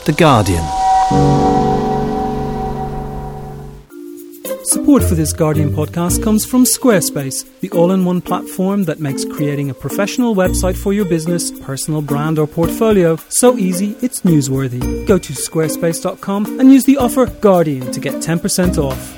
The Guardian. Support for this Guardian podcast comes from Squarespace, the all-in-one platform that makes creating a professional website for your business, personal brand or portfolio so easy it's newsworthy. Go to squarespace.com and use the offer Guardian to get 10% off.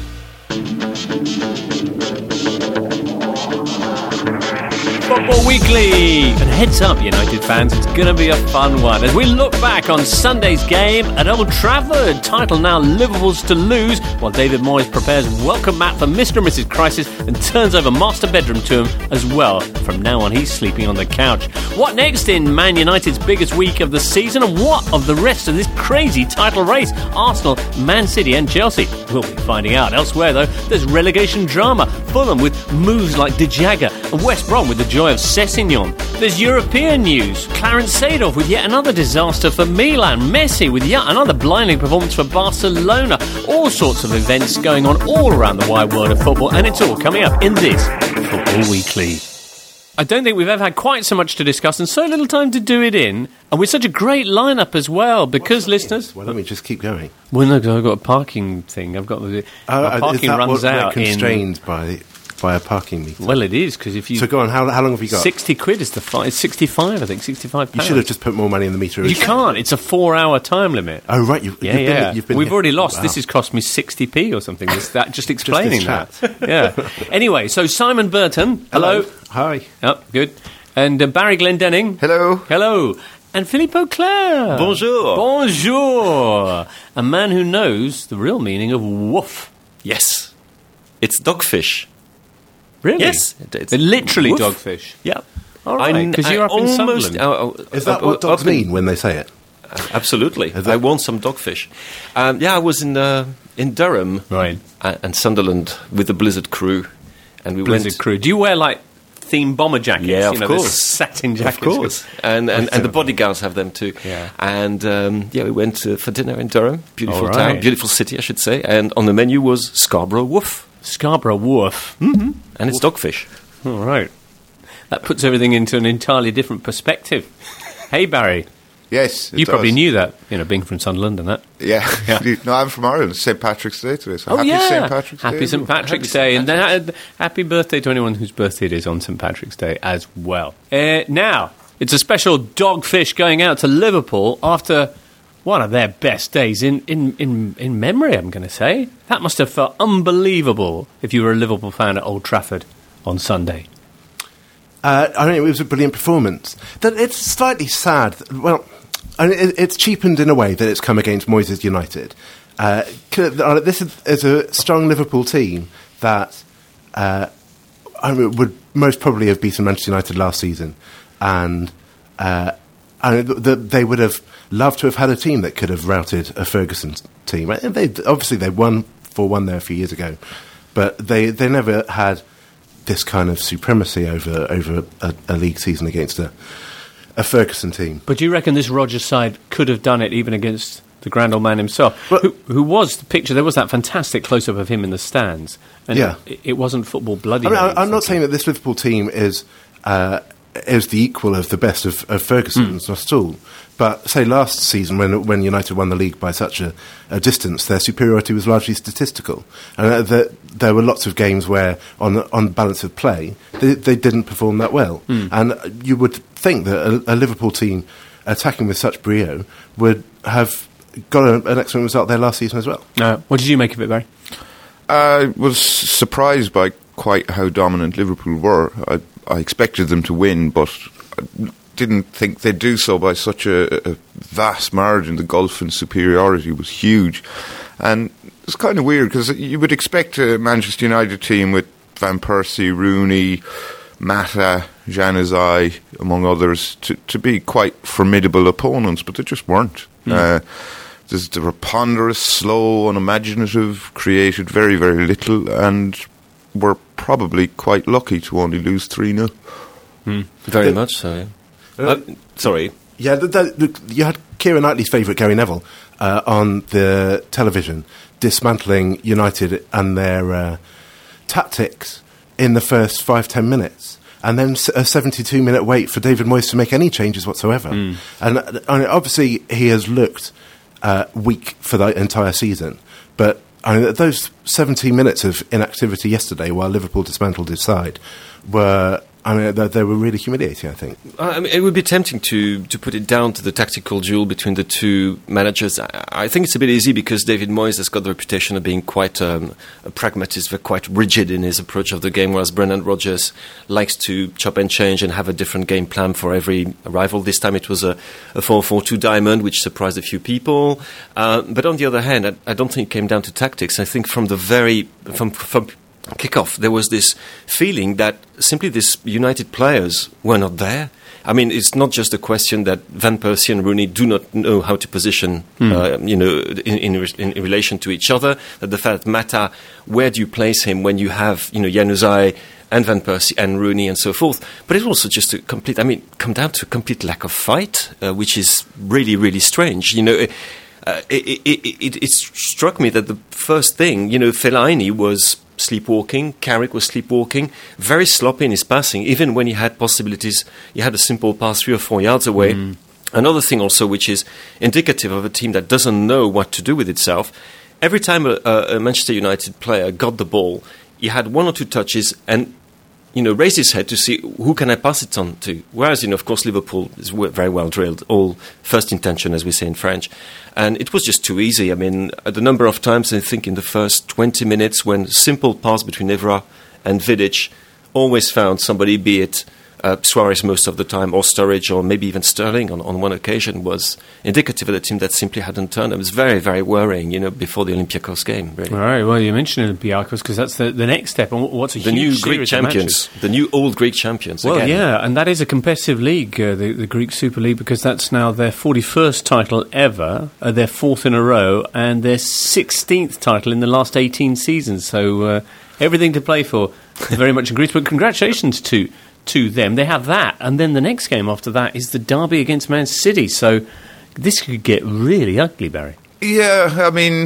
Football Weekly! And heads up, United fans, it's going to be a fun one. As we look back on Sunday's game at Old Trafford, title now Liverpool's to lose, while David Moyes prepares welcome mat for Mr. and Mrs. Crisis and turns over master bedroom to him as well. From now on, he's sleeping on the couch. What next in Man United's biggest week of the season, and what of the rest of this crazy title race? Arsenal, Man City and Chelsea. We'll be finding out. Elsewhere, though, there's relegation drama. Fulham with moves like De Jager, and West Brom with the joy of Sessegnon. There's European news. Clarence Seedorf with yet another disaster for Milan. Messi with yet another blinding performance for Barcelona. All sorts of events going on all around the wide world of football, and it's all coming up in this Football Weekly. I don't think we've ever had quite so much to discuss and so little time to do it in, and with such a great lineup as well, because listeners... Why don't we just keep going? Well, no, I've got a parking thing. I've got the parking runs out in... constrained by a parking meter? Well, it is, because if you... So go on, how long have you got? 60 quid is the fine. It's 65, I think, 65 pounds. You should have just put more money in the meter. You can't. It's a 4-hour time limit. Oh, right. You've been We've already lost. Wow. This has cost me 60p or something. That just explaining that. Yeah. Anyway, so Simon Burton. Hello. Hi. Oh, good. And Barry Glendenning. Hello. Hello. And Philippe Auclair. Bonjour. Bonjour. A man who knows the real meaning of woof. Yes. It's dogfish. Really? Yes. They're literally woof. dogfish. Yeah. All right, because you're up in Sunderland. Is that what dogs mean when they say it? Absolutely. I want some dogfish. I was in Durham, Right. And Sunderland with the Blizzard crew, and we Blizzard went. crew. Do you wear, like, themed bomber jackets? Yeah, of the course. satin jackets. Of course. And the bodyguards have them too. Yeah. And we went for dinner in Durham. Beautiful All town, right. beautiful city, I should say. And on the menu was Scarborough Woof. Scarborough Woof. Mm-hmm. And it's dogfish. All right. That puts everything into an entirely different perspective. Hey, Barry. Yes, You probably knew that, being from Sunderland and that. Yeah. Yeah. No, I'm from Ireland. It's St. Patrick's Day today. So happy St. Patrick's Day. Happy St. Patrick's Day. And then happy birthday to anyone whose birthday it is on St. Patrick's Day as well. Now, it's a special dogfish going out to Liverpool after one of their best days in memory, I'm going to say. That must have felt unbelievable if you were a Liverpool fan at Old Trafford on Sunday. I mean, it was a brilliant performance. It's slightly sad. Well, I mean, it's cheapened in a way that it's come against Moyes' United. This is a strong Liverpool team that would most probably have beaten Manchester United last season, and they would have loved to have had a team that could have routed a Ferguson team. They won 4-1 there a few years ago, but they never had this kind of supremacy over a league season against a Ferguson team. But do you reckon this Rodgers side could have done it even against the grand old man himself? But, who was the picture? There was that fantastic close-up of him in the stands. And yeah. it wasn't football bloody. I mean, I'm not saying that this Liverpool team is the equal of the best of Ferguson's, not at all. But say last season, when United won the league by such a distance, their superiority was largely statistical, and there were lots of games where, on balance of play, they didn't perform that well. And you would think that a Liverpool team attacking with such brio would have got an excellent result there last season as well. What did you make of it, Barry? I was surprised by quite how dominant Liverpool were. I expected them to win, but I didn't think they'd do so by such a vast margin. The gulf in superiority was huge. And it's kind of weird, because you would expect a Manchester United team with Van Persie, Rooney, Mata, Januzaj, among others, to be quite formidable opponents, but they just weren't. They were ponderous, slow, unimaginative, created very, very little, and were probably quite lucky to only lose 3-0. Very much so, yeah. Sorry. Yeah, you had Keira Knightley's favourite, Gary Neville, on the television, dismantling United and their tactics in the first 5-10 minutes. and then a 72-minute wait for David Moyes to make any changes whatsoever. And obviously he has looked weak for the entire season, but those 17 minutes of inactivity yesterday while Liverpool dismantled his side were... they were really humiliating, I think. It would be tempting to put it down to the tactical duel between the two managers. I think it's a bit easy because David Moyes has got the reputation of being quite a pragmatist, quite rigid in his approach of the game, whereas Brendan Rodgers likes to chop and change and have a different game plan for every rival. This time it was a 4-4-2 diamond, which surprised a few people. But on the other hand, I don't think it came down to tactics. I think from kick-off, there was this feeling that simply these United players were not there. I mean, it's not just a question that Van Persie and Rooney do not know how to position, in relation to each other. That the fact that Mata, where do you place him when you have, Januzaj and Van Persie and Rooney and so forth? But it's also just come down to a complete lack of fight, which is really, really strange. It struck me that the first thing, Fellaini was sleepwalking, Carrick was sleepwalking, very sloppy in his passing, even when he had possibilities. He had a simple pass 3 or 4 yards away. Another thing also, which is indicative of a team that doesn't know what to do with itself, every time a Manchester United player got the ball, he had 1 or 2 touches and raised his head to see who can I pass it on to. Whereas, of course, Liverpool is very well drilled, all first intention, as we say in French. And it was just too easy. I mean, the number of times, I think, in the first 20 minutes when simple pass between Evra and Vidic always found somebody, be it Suarez most of the time, or Sturridge, or maybe even Sterling on one occasion, was indicative of a team that simply hadn't turned. It was very, very worrying, before the Olympiacos game, really. All right, well, you mentioned Olympiacos because that's the next step. And what's a the huge new Greek champions, the new old Greek champions. Well, again. yeah, and that is a competitive league, the Greek Super League, because that's now their 41st title ever, their 4th in a row, and their 16th title in the last 18 seasons. So everything to play for, very much in Greece. But congratulations to them. They have that, and then the next game after that is the derby against Man City. So this could get really ugly, Barry. Yeah, I mean,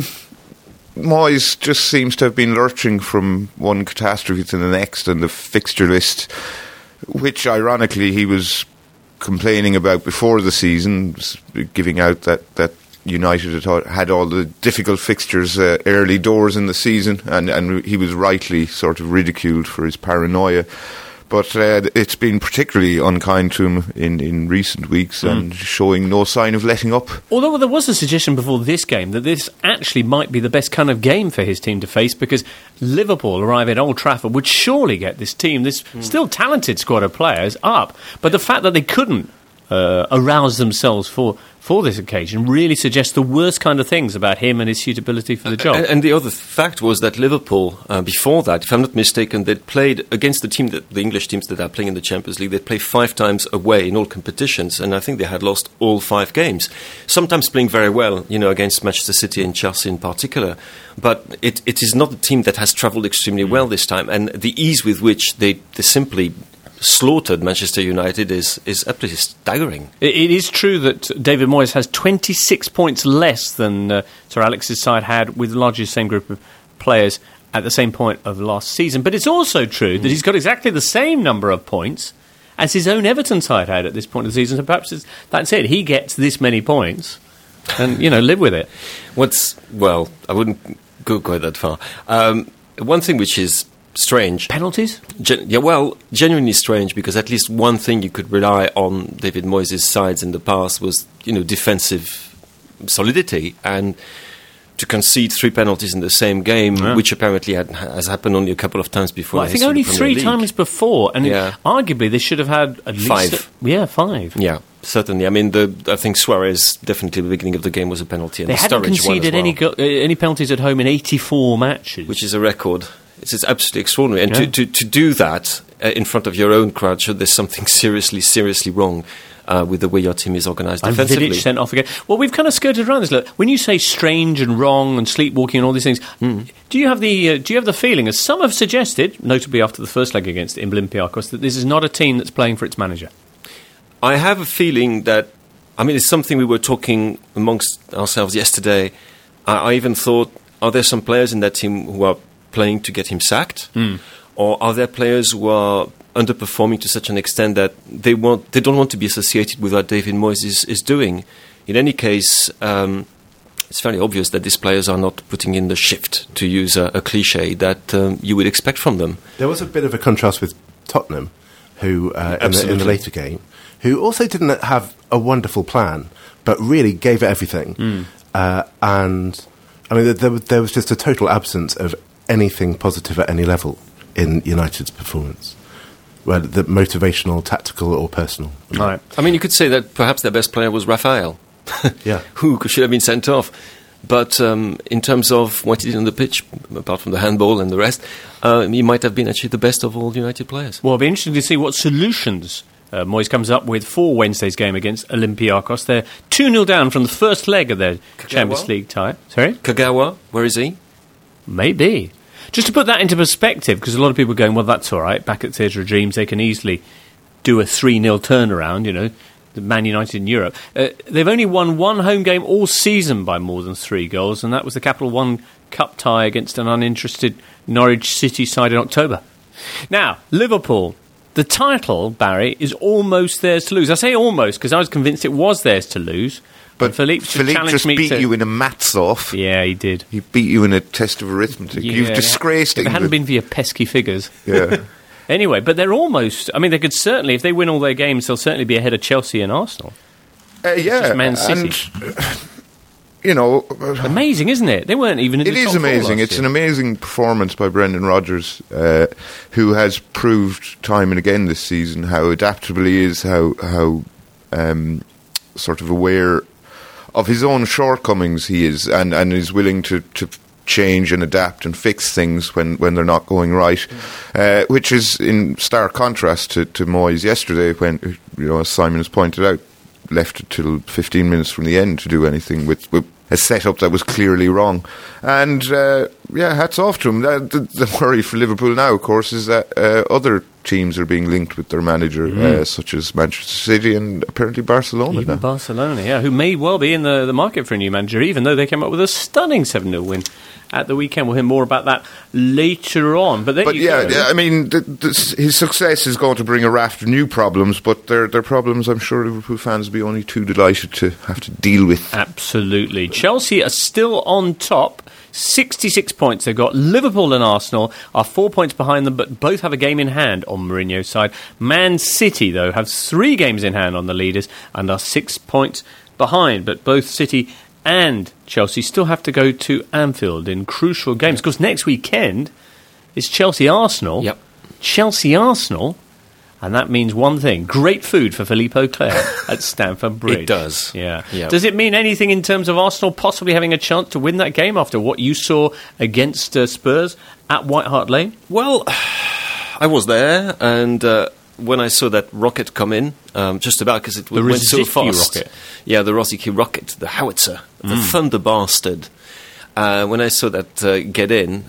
Moyes just seems to have been lurching from one catastrophe to the next on the fixture list, which ironically he was complaining about before the season, giving out that United had all the difficult fixtures early doors in the season, and he was rightly sort of ridiculed for his paranoia. But it's been particularly unkind to him in recent weeks and showing no sign of letting up. Although there was a suggestion before this game that this actually might be the best kind of game for his team to face, because Liverpool arrive at Old Trafford would surely get this team, this still talented squad of players, up. But the fact that they couldn't arouse themselves for this occasion really suggests the worst kind of things about him and his suitability for the job. And the other fact was that Liverpool, before that, if I'm not mistaken, they'd played against the English teams that are playing in the Champions League. They'd played 5 times away in all competitions, and I think they had lost all 5 games. Sometimes playing very well, against Manchester City and Chelsea in particular. But it is not a team that has travelled extremely well this time, and the ease with which they simply slaughtered Manchester United is absolutely staggering. It is true that David Moyes has 26 points less than Sir Alex's side had, with largely the same group of players at the same point of last season. But it's also true that he's got exactly the same number of points as his own Everton side had at this point of the season. So perhaps that's it. He gets this many points and, live with it. I wouldn't go quite that far. One thing which is strange. Penalties? Genuinely strange, because at least one thing you could rely on David Moyes' sides in the past was, defensive solidity, and to concede 3 penalties in the same game, which apparently has happened only a couple of times before. Well, I think only 3 times before, and arguably they should have had at least 5. 5. Yeah, certainly. I mean, I think Suarez, definitely at the beginning of the game, was a penalty. And they hadn't conceded any penalties at home in 84 matches. Which is a record. It's absolutely extraordinary. And to do that in front of your own crowd, shows there's something seriously wrong with the way your team is organised defensively. And Vidic sent off again. Well, we've kind of skirted around this. Look, when you say strange and wrong and sleepwalking and all these things, do you have the feeling, as some have suggested, notably after the first leg against Olympiacos, that this is not a team that's playing for its manager? I have a feeling that, it's something we were talking amongst ourselves yesterday. I even thought, are there some players in that team who are playing to get him sacked? Or are there players who are underperforming to such an extent that they don't want to be associated with what David Moyes is doing. In any case, it's fairly obvious that these players are not putting in the shift, to use a cliche, that you would expect from them. There was a bit of a contrast with Tottenham, who in the later game, who also didn't have a wonderful plan, but really gave it everything. And I mean, there was just a total absence of anything positive at any level in United's performance, whether the motivational, tactical, or personal. Right. I mean, you could say that perhaps their best player was Rafael, Yeah. who should have been sent off. But in terms of what he did on the pitch, apart from the handball and the rest, he might have been actually the best of all United players. Well, it'll be interesting to see what solutions Moyes comes up with for Wednesday's game against Olympiacos. They're 2-0 down from the first leg of their Champions League tie. Sorry? Kagawa, where is he? Maybe. Just to put that into perspective, because a lot of people are going, well, that's all right. Back at Theatre of Dreams, they can easily do a 3-0 turnaround, the Man United in Europe. They've only won one home game all season by more than 3 goals, and that was the Capital One Cup tie against an uninterested Norwich City side in October. Now, Liverpool. The title, Barry, is almost theirs to lose. I say almost because I was convinced it was theirs to lose. But Philippe just beat you in a maths off. Yeah, he did. He beat you in a test of arithmetic. Yeah, You've disgraced If it England. hadn't been for your pesky figures. Yeah. Anyway, but they're almost... I mean, they could certainly, if they win all their games, they'll certainly be ahead of Chelsea and Arsenal. Yeah. Just Man City. And, Amazing, isn't it? They weren't even in the it top is four amazing. last It's year. an amazing performance by Brendan Rodgers, who has proved time and again this season how adaptable he is, how sort of aware of his own shortcomings he is, and is willing to change and adapt and fix things when they're not going right, which is in stark contrast to Moyes yesterday when, as Simon has pointed out, left it till 15 minutes from the end to do anything with a setup that was clearly wrong. And, hats off to him. The worry for Liverpool now, of course, is that other teams are being linked with their manager, such as Manchester City and apparently Barcelona. Even now. Barcelona, who may well be in the market for a new manager, even though they came up with a stunning 7-0 win at the weekend. We'll hear more about that later on. But I mean, his success is going to bring a raft of new problems, but they're problems I'm sure Liverpool fans will be only too delighted to have to deal with. Absolutely. Chelsea are still on top. 66 points they've got. Liverpool and Arsenal are 4 points behind them, but both have a game in hand on Mourinho's side. Man City, though, have 3 games in hand on the leaders and are 6 points behind. But both City and Chelsea still have to go to Anfield in crucial games. Because next weekend is Chelsea-Arsenal. Yep. Chelsea-Arsenal. And that means one thing: great food for Philippe Auclair at Stamford Bridge. It does. Yeah. Yep. Does it mean anything in terms of Arsenal possibly having a chance to win that game after what you saw against Spurs at White Hart Lane? Well, I was there, and when I saw that rocket come in, just about because it went so Rosicky fast. rocket. Yeah, the Rosicky rocket, the howitzer, the thunder bastard. When I saw that get in,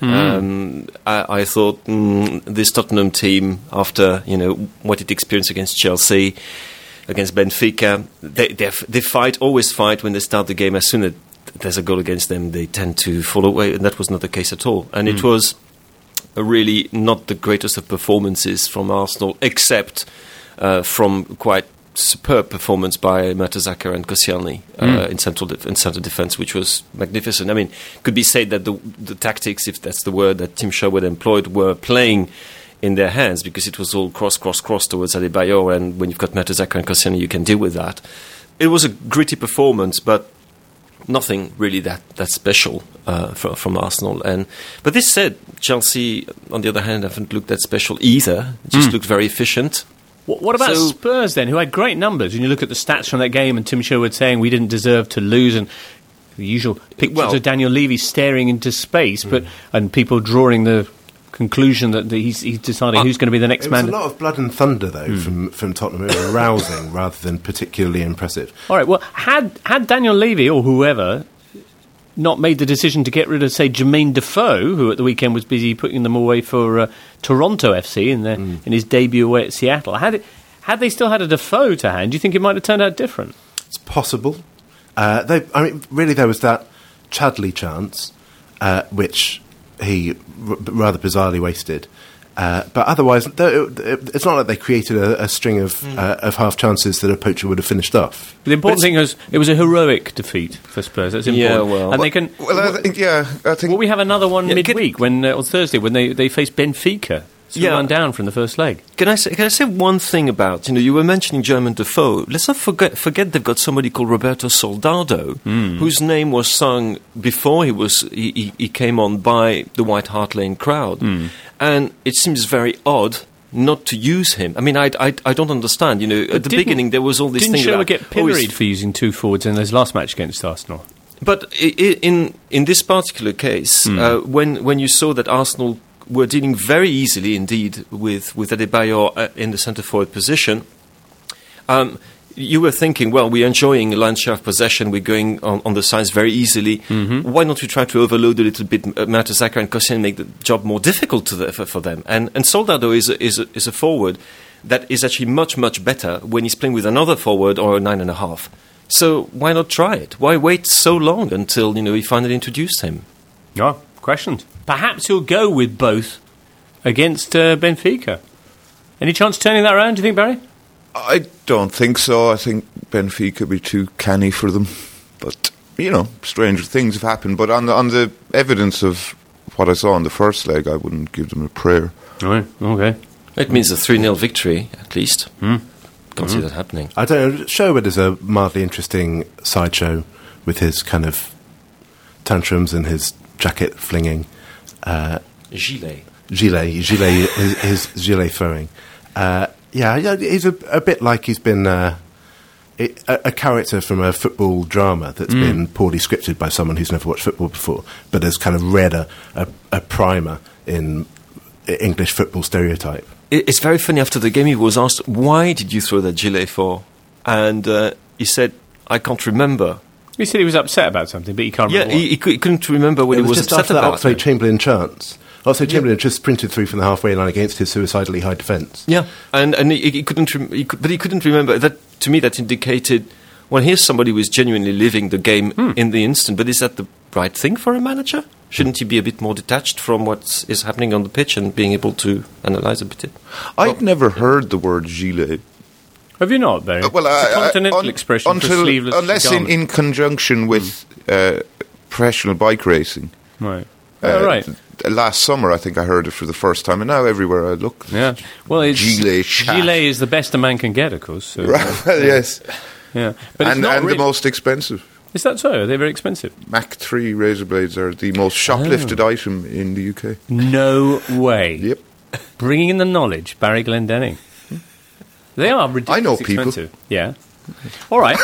I thought this Tottenham team, after what it experienced against Chelsea, against Benfica, they always fight when they start the game. As soon as there's a goal against them, they tend to fall away, and that was not the case at all. And it was really not the greatest of performances from Arsenal, except from quite superb performance by Mertesacker and Koscielny in central defence, which was magnificent. I mean, could be said that the tactics, if that's the word that Tim Sherwood employed, were playing in their hands, because it was all cross towards Adebayor, and when you've got Mertesacker and Koscielny, you can deal with that. It was a gritty performance, but nothing really that special from Arsenal. But this said, Chelsea, on the other hand, haven't looked that special either. Just looked very efficient. What about Spurs then, who had great numbers? When you look at the stats from that game, and Tim Sherwood saying we didn't deserve to lose, and the usual pictures of Daniel Levy staring into space, and people drawing the conclusion that he's deciding who's going to be the next man. It was a lot of blood and thunder, though, from Tottenham. It was arousing rather than particularly impressive. All right, well, had Daniel Levy or whoever not made the decision to get rid of, say, Jermaine Defoe, who at the weekend was busy putting them away for Toronto FC in his debut away at Seattle, had they still had a Defoe to hand, do you think it might have turned out different? It's possible. Really, there was that Chadley chance, which he rather bizarrely wasted. But otherwise, it's not like they created a string of half chances that a poacher would have finished off. The important thing was it was a heroic defeat for Spurs. That's important. Yeah, well, and they can. Well, I think. Well, we have another one midweek on Thursday when they face Benfica. Run down from the first leg. Can I say one thing about, you were mentioning Jermaine Defoe. Let's not forget they've got somebody called Roberto Soldado, whose name was sung before he came on by the White Hart Lane crowd. And it seems very odd not to use him. I mean, I don't understand. At the beginning there was all this thing about... Didn't Sherwood get pilloried for using two forwards in his last match against Arsenal? But in this particular case, when you saw that Arsenal were dealing very easily indeed with Adebayor in the centre-forward position, you were thinking, well, we're enjoying a lion's share of possession, we're going on the sides very easily. Why don't we try to overload a little bit Mertesacker and Koscielny and make the job more difficult for them? And Soldado is a forward that is actually much, much better when he's playing with another forward or a 9.5. So why not try it? Why wait so long until we finally introduced him? No, questioned. Perhaps he'll go with both against Benfica. Any chance of turning that around, do you think, Barry? I don't think so. I think Benfica would be too canny for them. But, stranger things have happened. But on the evidence of what I saw in the first leg, I wouldn't give them a prayer. Right, okay. It means a 3-0 victory, at least. Can't see that happening. I don't know. Sherwood is a mildly interesting sideshow with his kind of tantrums and his jacket flinging. Gilet, his gilet throwing. He's a bit like he's been a character from a football drama that's been poorly scripted by someone who's never watched football before, but has kind of read a primer in English football stereotype. It's very funny. After the game, he was asked, "Why did you throw that gilet for?" And he said, "I can't remember." He said he was upset about something, but he can't remember. Yeah, he couldn't remember what he was just upset after that about. Oxlade-Chamberlain chance. Oxlade-Chamberlain just sprinted through from the halfway line against his suicidally high defence. Yeah, and he couldn't. But he couldn't remember. That to me, that indicated. Well, here's somebody who is genuinely living the game in the instant. But is that the right thing for a manager? Shouldn't he be a bit more detached from what is happening on the pitch and being able to analyse a bit? I'd never heard the word gilet. Have you not, Barry? Well, it's a continental expression for sleeveless unless in conjunction with professional bike racing. Right. Right. Last summer, I think I heard it for the first time, and now everywhere I look, yeah. Well, it's gilet is the best a man can get, of course. So, right, well, yes. Yeah, but it's and the most expensive. Is that so? Are they very expensive? Mach 3 razor blades are the most shoplifted item in the UK. No way. Yep. Bringing in the knowledge, Barry Glendenning. They are ridiculously I know expensive. people. Yeah. All right.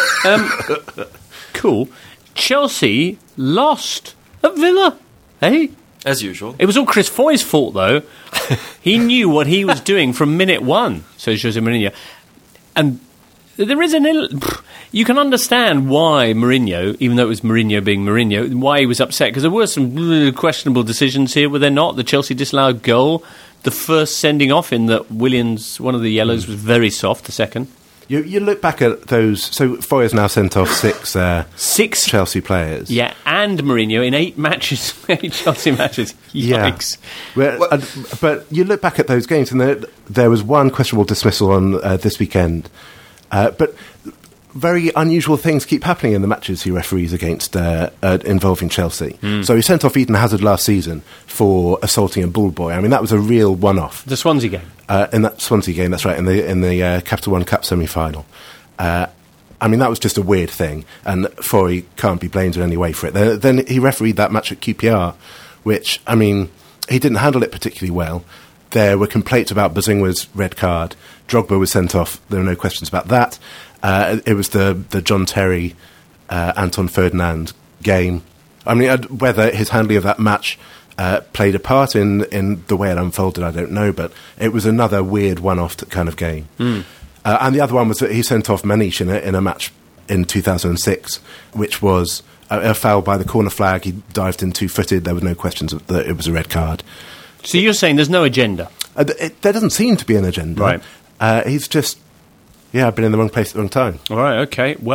Cool. Chelsea lost at Villa. Hey? As usual. It was all Chris Foy's fault, though. He knew what he was doing from minute one, says Jose Mourinho. And there is you can understand why Mourinho, even though it was Mourinho being Mourinho, why he was upset, because there were some questionable decisions here, were there not? The Chelsea disallowed goal, the first sending off in that Williams, one of the yellows, was very soft, the second. You look back at those, so Foy has now sent off six Chelsea players. Yeah, and Mourinho in 8 matches, 8 Chelsea matches. Yikes. Yeah. But you look back at those games, and there was one questionable dismissal on this weekend. But very unusual things keep happening in the matches he referees against involving Chelsea. So he sent off Eden Hazard last season for assaulting a ball boy. I mean, that was a real one-off. The Swansea game. In that Swansea game, that's right, in the Capital One Cup semi-final. I mean, that was just a weird thing, and Foy can't be blamed in any way for it. Then he refereed that match at QPR, which, I mean, he didn't handle it particularly well. There were complaints about Bazingwa's red card. Drogba was sent off. There were no questions about that. It was the John Terry, Anton Ferdinand game. I mean, whether his handling of that match played a part in the way it unfolded, I don't know, but it was another weird one-off kind of game. And the other one was that he sent off Manish in a match in 2006, which was a foul by the corner flag. He dived in two-footed. There were no questions that it was a red card. So you're saying there's no agenda? There doesn't seem to be an agenda. Right. He's just, been in the wrong place at the wrong time. All right, okay. Well,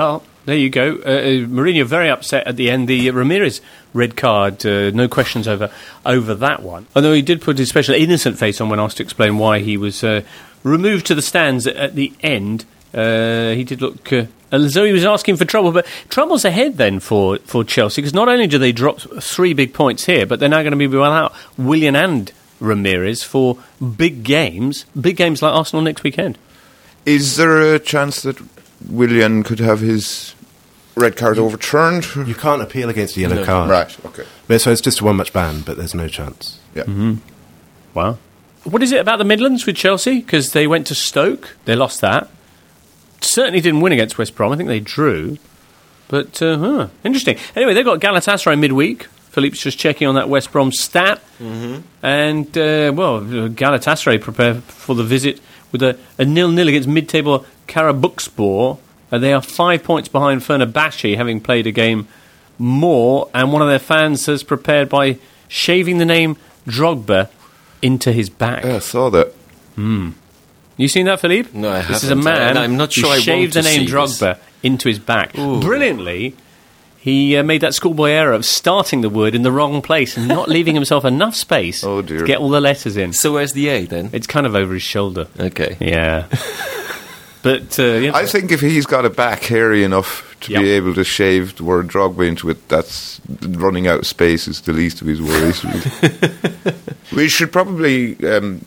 There you go. Mourinho very upset at the end. The Ramirez red card, no questions over that one. Although he did put his special innocent face on when asked to explain why he was removed to the stands at the end. He did look as though he was asking for trouble, but trouble's ahead then for Chelsea, because not only do they drop 3 big points here, but they're now going to be without Willian and Ramirez for big games like Arsenal next weekend. Is there a chance that Willian could have his red card overturned? You can't appeal against a yellow card. Right, okay. But, so it's just a 1-match ban, but there's no chance. Yeah. Mm-hmm. Wow. What is it about the Midlands with Chelsea? Because they went to Stoke, they lost that. Certainly didn't win against West Brom. I think they drew. But, interesting. Anyway, they've got Galatasaray midweek. Philippe's just checking on that West Brom stat. Mm-hmm. And, Galatasaray prepare for the visit with a 0-0 against mid-table Karabukspor. They are 5 points behind Fenerbahce, having played a game more. And one of their fans has prepared by shaving the name Drogba into his back. Yeah, I saw that. You seen that, Philippe? No, I haven't. This is a man I'm not sure who I shaved want the to name see Drogba into his back. Ooh. Brilliantly, he made that schoolboy error of starting the word in the wrong place and not leaving himself enough space Oh, dear. to get all the letters in. So where's the A then? It's kind of over his shoulder. Okay. Yeah. But, I think if he's got a back hairy enough to be able to shave the word Drogba into it, that's running out of space is the least of his worries. We should probably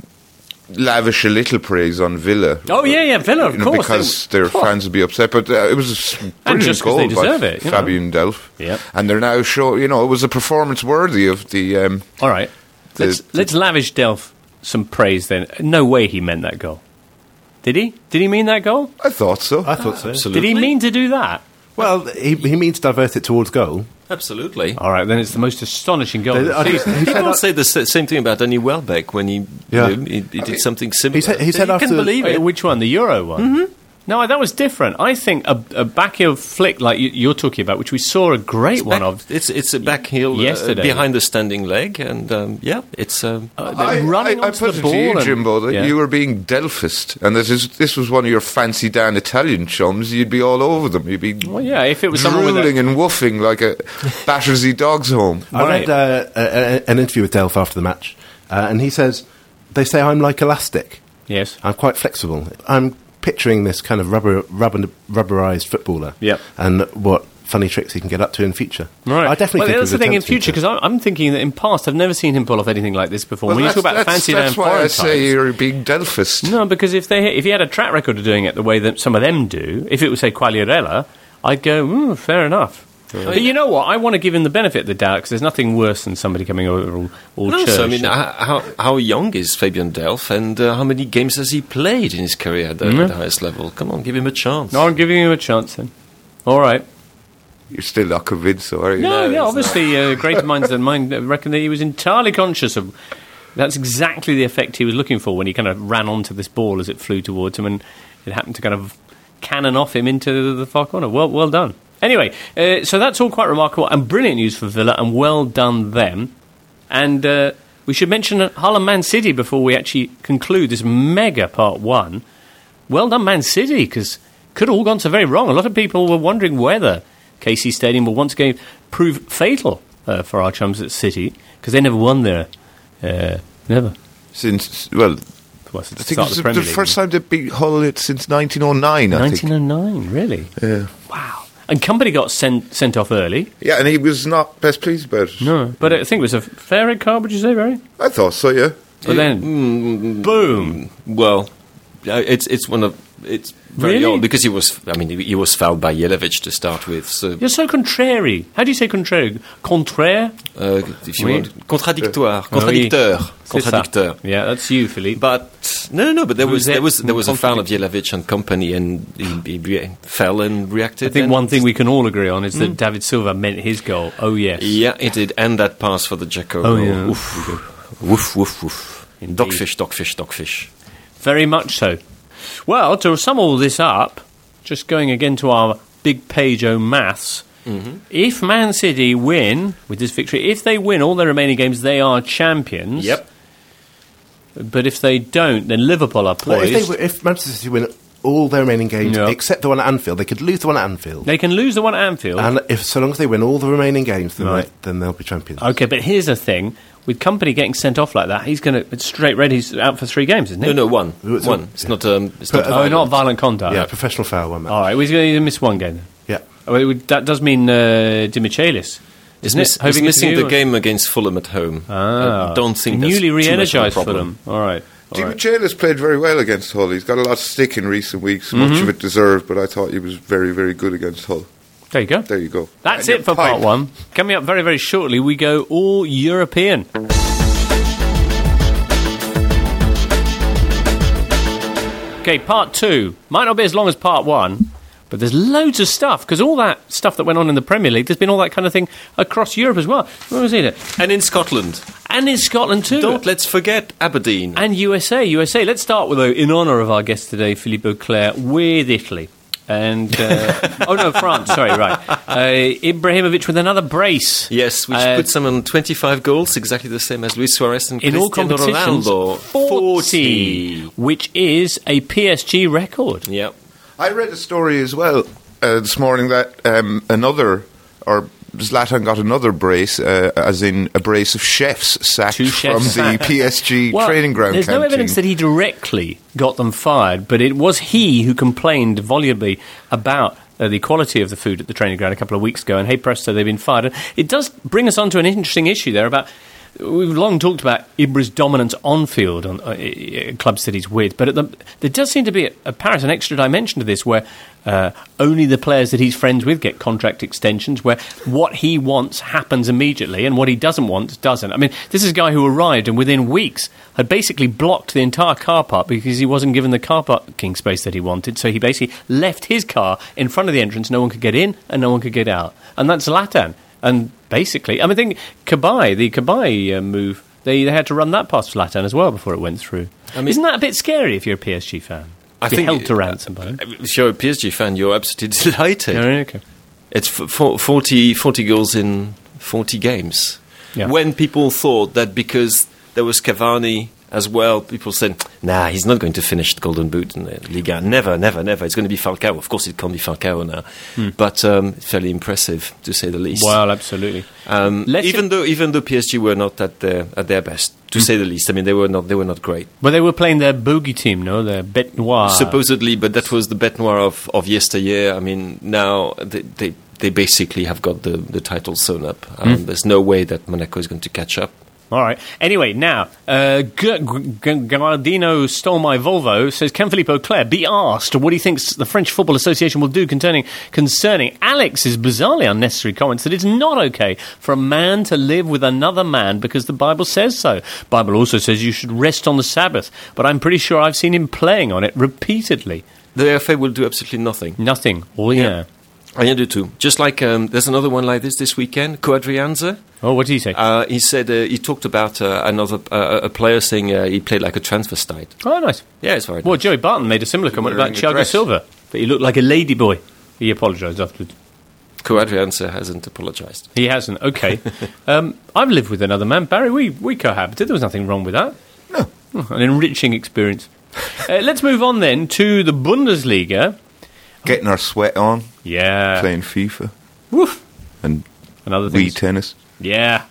lavish a little praise on Villa. Oh, yeah, Villa, of course. Because their fans would be upset. But it was a brilliant just 'cause goal they deserve by it, you know. Fabian Delph. Yep. And they're now it was a performance worthy of the... all right. Let's lavish Delph some praise then. No way he meant that goal. Did he? Did he mean that goal? I thought so. I thought so. Absolutely. Did he mean to do that? Well, he means to divert it towards goal. Absolutely. All right, then it's the most astonishing goal of the season. People say the same thing about Danny Welbeck when he did something similar. He said you after can believe it. Which one? The Euro one? Mm-hmm. No, that was different. I think a backheel flick like you're talking about, which we saw a great one of. It's a backheel yesterday behind the standing leg, and it's running I onto put the it ball. to you, and- Jimbo, that you were being Delphist, and this was one of your fancy Dan Italian chums. You'd be all over them. You'd be if it was someone with drooling and woofing like a Battersea dog's home. I read an interview with Delph after the match, and he says, they say I'm like elastic. Yes. I'm quite flexible. I'm picturing this kind of rubberized footballer. Yep. And what funny tricks he can get up to in future. Right. I definitely think that's the of thing in attempting future, to. because I'm thinking that in past I've never seen him pull off anything like this before. When you talk about fancy that's down why foreign I say types- you're being Delphist. No, because if he had a track record of doing it the way that some of them do, if it was, say, Quagliarella, I'd go, fair enough. Yeah. But you know what? I want to give him the benefit of the doubt, because there's nothing worse than somebody coming over all church. So, I mean, how young is Fabian Delph, and how many games has he played in his career at the highest level? Come on, give him a chance. No, I'm giving him a chance then. All right. You're still not convinced, so are you? No, obviously, greater minds than mine reckon that he was entirely conscious of. That's exactly the effect he was looking for when he kind of ran onto this ball as it flew towards him, and it happened to kind of cannon off him into the far corner. Well done. Anyway, so that's all quite remarkable and brilliant news for Villa, and well done them. And we should mention Hull Man City before we actually conclude this mega part one. Well done, Man City, because could have all gone so very wrong. A lot of people were wondering whether KC Stadium will once again prove fatal for our chums at City, because they never won there. Never. Since, since I the think start it of was the Premier the League. first time they beat Hull since 1909, I think. 1909, really? Yeah. Wow. And Company got sent off early. Yeah, and he was not best pleased about it. No, but I think it was a fair red card, would you say, Barry? I thought so, yeah. But then, boom. Well, it's very Really? old because he was fouled by Jelavic to start with. So You're so contrary. How do you say contrary? Contraire? if you Oui. want, contradictoire, Oui. C'est ça. contradicteur. Yeah, that's you, Philippe. But no. But there was Vous êtes a foul of Jelavic and company, and he fell and reacted. I think and one thing we can all agree on is that David Silva meant his goal. Oh, yes. Yeah, it did, and that pass for the Dzeko. Oh, yeah. Woof, woof, woof. Indeed. Dogfish. Very much so. Well, to sum all this up, just going again to our big page o maths, if Man City win with this victory, if they win all their remaining games, they are champions. Yep. But if they don't, then Liverpool are Well, poised. if Manchester City win all their remaining games Yeah. except the one at Anfield. They could lose the one at Anfield. They can lose the one at Anfield. And so long as they win all the remaining games, then, Right. then they'll be champions. Okay, but here's the thing. With Company getting sent off like that, he's going to... It's straight red. He's out for 3 games, isn't he? No, one. It's One. a- It's yeah. not. It's not. Oh, violent. not violent conduct. Yeah, professional foul, one match. All right, well, he's going to miss 1 game then. Yeah. Oh, that does mean Dimichelis. He's Isn't it? he's missing the Or- game against Fulham at home. I don't think that's newly too much of a re-energised problem. Fulham. All right. All right. Dimichelis played very well against Hull. He's got a lot of stick in recent weeks, much of it deserved, but I thought he was very, very good against Hull. There you go. There you go. That's And it for your part pipe. 1. Coming up very, very shortly, we go all European. Okay, part 2. Might not be as long as part 1, but there's loads of stuff, because all that stuff that went on in the Premier League, there's been all that kind of thing across Europe as well. What was it? And in Scotland, And in Scotland too. let's forget Aberdeen. And USA. Let's start with, in honour of our guest today, Philippe Auclair, with Italy. And, oh no, France, sorry, right. Ibrahimovic with another brace. Yes, which puts him on 25 goals, exactly the same as Luis Suarez and In all Cristiano competitions, Ronaldo. 40, which is a PSG record. Yeah. I read a story as well this morning that Zlatan got another brace, as in a brace of chefs sacked 2 from chefs the sacked. PSG Well, training ground there's canteen. no evidence that he directly got them fired, but it was he who complained volubly about the quality of the food at the training ground a couple of weeks ago, and hey presto, they've been fired. And it does bring us on to an interesting issue there about... We've long talked about Ibra's dominance on field on clubs that he's with, but there does seem to be at Paris an extra dimension to this where only the players that he's friends with get contract extensions, where what he wants happens immediately and what he doesn't want doesn't. I mean, this is a guy who arrived and within weeks had basically blocked the entire car park because he wasn't given the car parking space that he wanted, so he basically left his car in front of the entrance. No one could get in and no one could get out. And that's Zlatan. And basically, I mean, I think the Cabaye move, they had to run that past Zlatan as well before it went through. I mean- Isn't that a bit scary if you're a PSG fan? I Be think held to ransom by them. If you're a PSG fan, you're absolutely delighted. Yeah, okay. It's 40 goals in 40 games. Yeah. When people thought that because there was Cavani as well, people said, nah, he's not going to finish the Golden Boot in the Liga. Never. It's going to be Falcao. Of course, it can't be Falcao now. But fairly impressive, to say the least. Well, absolutely. Even though PSG were not at their best, to say the least. I mean, they were not great. But they were playing their bogey team, no? Their bête noire. Supposedly, but that was the bête noire of yesteryear. I mean, now they basically have got the title sewn up. There's no way that Monaco is going to catch up. All right. Anyway, now, Gardino stole my Volvo, says, can Philippe Auclair be asked what he thinks the French Football Association will do concerning Alex's bizarrely unnecessary comments that it's not okay for a man to live with another man because the Bible says so. Bible also says you should rest on the Sabbath, but I'm pretty sure I've seen him playing on it repeatedly. The FA will do absolutely nothing. Nothing. All yeah. I do too. Just like there's another one like this weekend, Coadrianza. Oh, what did he say? He said he talked about a player saying he played like a transvestite. Oh, nice. Yeah, it's very Well, nice. Joey Barton made a similar comment about Wearing a Thiago dress. Silva, that he looked like a ladyboy. He apologised afterwards. Coadrianza hasn't apologised. He hasn't. Okay. I've lived with another man. Barry, we cohabited. There was nothing wrong with that. No. An enriching experience. Let's move on then to the Bundesliga. Getting our sweat on, Yeah. playing FIFA Woof. and And other Wii things. tennis. Yeah.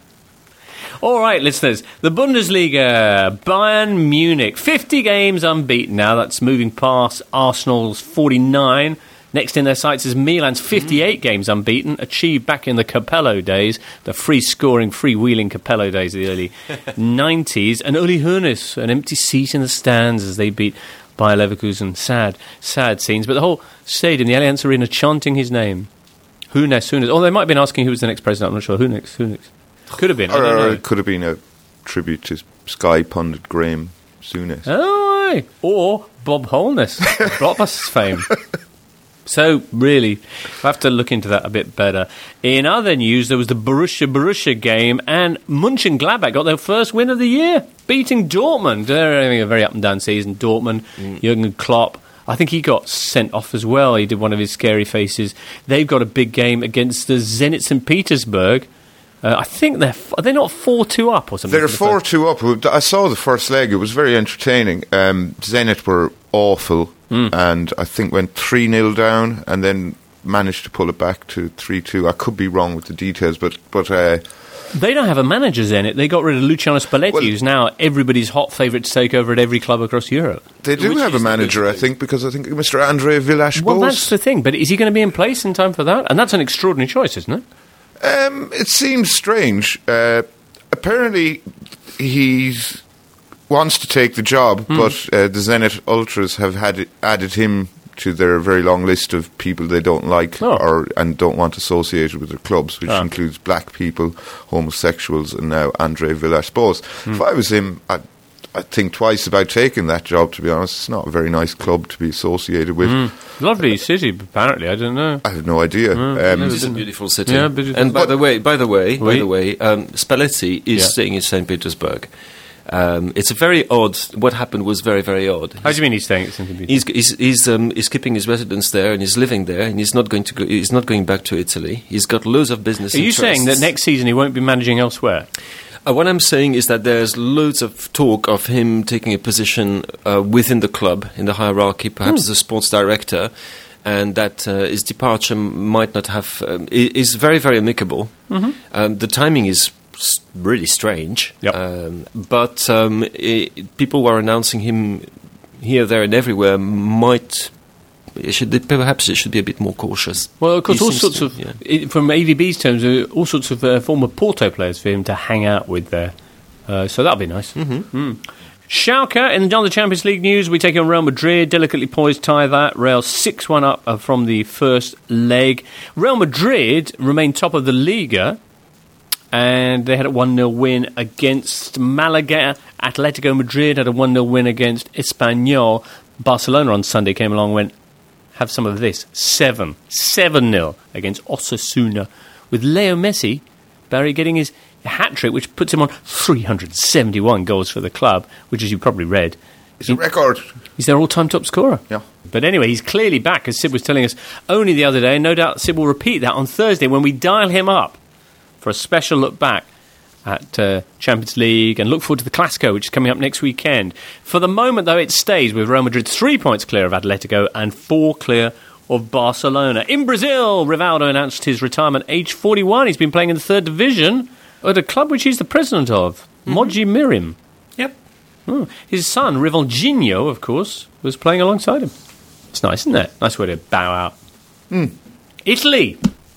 All right, listeners. The Bundesliga, Bayern Munich, 50 games unbeaten now. That's moving past Arsenal's 49. Next in their sights is Milan's 58 games unbeaten, achieved back in the Capello days, the free-scoring, free-wheeling Capello days of the early 90s. And Uli Hoeneß, an empty seat in the stands as they beat Bayer Leverkusen. Sad scenes. But the whole stadium, the Allianz Arena, chanting his name. Hoeneß. Oh, they might have been asking who was the next president. I'm not sure. Hoeneß. Could have been. I don't Or know. it could have been a tribute to Sky pundit Graham Souness. Oh, aye. Or Bob Holness, Blockbusters fame. So, really, I have to look into that a bit better. In other news, there was the Borussia game, and Mönchengladbach got their first win of the year, beating Dortmund. They're having a very up-and-down season. Dortmund, Jurgen Klopp, I think he got sent off as well. He did one of his scary faces. They've got a big game against the Zenit St. Petersburg. I think are they not 4-2 up or something? They're 4-2 up. I saw the first leg. It was very entertaining. Zenit were awful. and I think went 3-0 down, and then managed to pull it back to 3-2. I could be wrong with the details, but they don't have a manager, Zenit. They got rid of Luciano Spalletti, who's now everybody's hot favourite to take over at every club across Europe. They do have a manager, I think, because I think Mr. Andre Villas-Boas. Well, that's the thing. But is he going to be in place in time for that? And that's an extraordinary choice, isn't it? It seems strange. Apparently, he wants to take the job, but the Zenit Ultras have added him to their very long list of people they don't like and don't want associated with their clubs, which includes black people, homosexuals, and now Andre Villas-Boas. If I was him, I'd think twice about taking that job, to be honest. It's not a very nice club to be associated with. Lovely city, apparently. I don't know. I have no idea. It's a beautiful city. Yeah, beautiful. And by the way, Spalletti is staying in St. Petersburg. It's a very odd. What happened was very, very odd. How do you mean he's staying at St. Petersburg? He's keeping his residence there, and he's living there, and he's not going to go. He's not going back to Italy. He's got loads of business. Are you saying that next season he won't be managing elsewhere? What I'm saying is that there's loads of talk of him taking a position within the club in the hierarchy, perhaps as a sports director, and that his departure might not have is very, very amicable. The timing is really strange, but people who are announcing him here, there, and everywhere perhaps it should be a bit more cautious. Well, of course, all sorts of from AVB's terms, all sorts of former Porto players for him to hang out with there. So that'll be nice. Schalke, in the Champions League news, we take on Real Madrid, delicately poised tie that. Real 6-1 up from the first leg. Real Madrid remain top of the Liga, and they had a 1-0 win against Malaga. Atletico Madrid had a 1-0 win against Espanyol. Barcelona on Sunday came along and went, have some of this, 7-0 against Osasuna, with Leo Messi, Barry, getting his hat-trick, which puts him on 371 goals for the club, which, as you probably read, it's a record. He's their all-time top scorer. Yeah. But anyway, he's clearly back, as Sid was telling us only the other day, and no doubt Sid will repeat that on Thursday when we dial him up for a special look back at Champions League, and look forward to the Clásico, which is coming up next weekend. For the moment, though, it stays with Real Madrid 3 points clear of Atletico and 4 clear of Barcelona. In Brazil, Rivaldo announced his retirement age 41. He's been playing in the third division at a club which he's the president of, Mogi Mirim. Yep. His son, Rivaldinho, of course, was playing alongside him. It's nice, isn't it? Nice way to bow out. Italy.